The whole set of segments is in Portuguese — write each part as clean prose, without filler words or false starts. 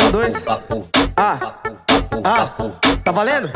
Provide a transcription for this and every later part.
dois. Tá valendo?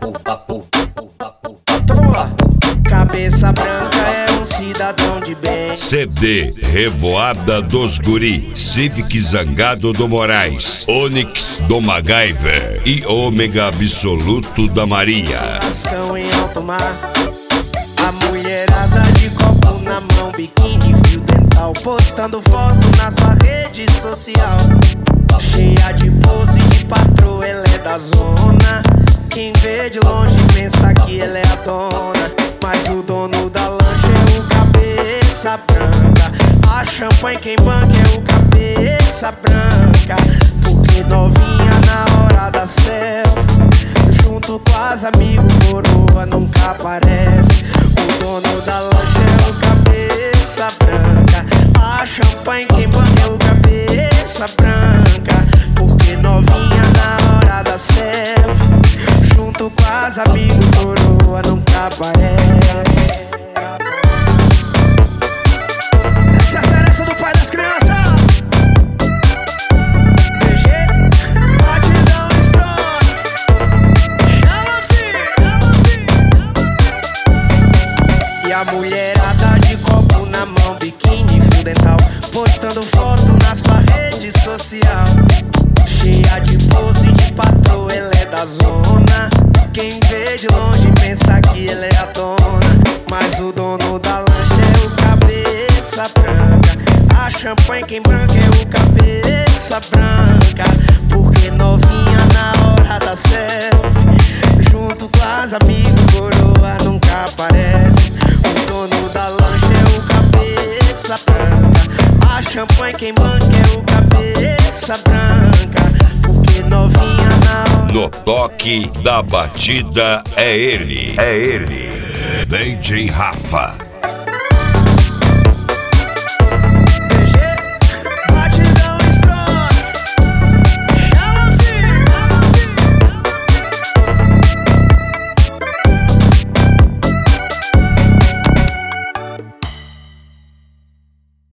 Então vamos lá. Cabeça branca é um cidadão de bem. CD Revoada dos Guri, Civic Zangado do Moraes, Onix do MacGyver e Ômega Absoluto da Maria. Cascão em alto mar. A mulherada de copo na mão, biquíni, fio dental, postando foto na sua rede social. Cheia de pose de patroa, ela é da zona. Quem vê de longe pensa que ela é a dona, mas o dono da lancha é o cabeça branca. A champanhe quem banca é o cabeça branca. Porque novinha na hora da selfie, junto com as amigos, coroa nunca aparece. O dono da lancha é o cabeça branca. A champanhe quem banca é o cabeça branca. Porque novinha na hora da selfie, junto com as amigos, coroa nunca aparece. Essa é a seresta do pai das crianças. BG, batidão strong. Chama, filho. E a mulherada de copo na mão, biquíni, fio dental, postando foto na sua rede social. Cheia de pose de patroa, ela é da zona. Quem vê de longe pensa que ela é a dona, mas o dono da lancha é o cabeça branca. A champanhe quem branca é o cabeça branca. Porque novinha na hora da selfie, junto com as amigos, coroa nunca aparece. O dono da lancha é o cabeça branca. A champanhe quem banca é o cabeça branca. Porque novinha na hora. No toque da batida é ele. DJ Rafa.